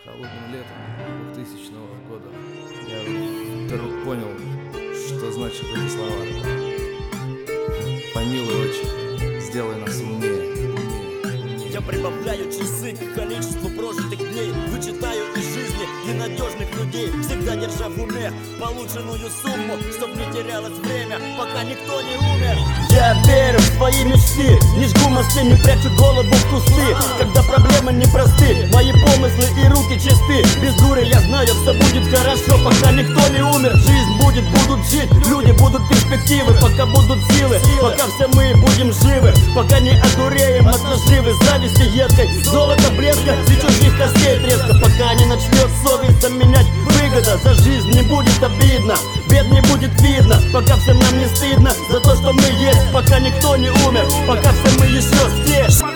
Холодным летом 2000 года я вдруг понял, что значат эти слова. Помилуй, отче, сделай нас умнее. Я прибавляю часы к количеству прожитых дней, вычитаю из жизни ненадежных людей, всегда держа в уме полученную сумму, чтоб не терялось время, пока никто не умер. Я верю в свои мечты, не жгу мосты, не прячу голову в кусты, когда проблемы непросты, мои помыслы и руки чисты. Без дури я знаю, все будет хорошо, пока никто не умер. Жизнь будет, будут жить, люди будут перспективы, пока будут силы, пока все мы будем живы, пока не одуреем от наживы, зависти едкой, золото блеска и чужих костей треска, пока не начнет совесть заменять выгода. За жизнь не будет обидно, бед не будет видно, пока всем нам не стыдно за то, что мы есть, пока никто не умер, пока все мы еще здесь.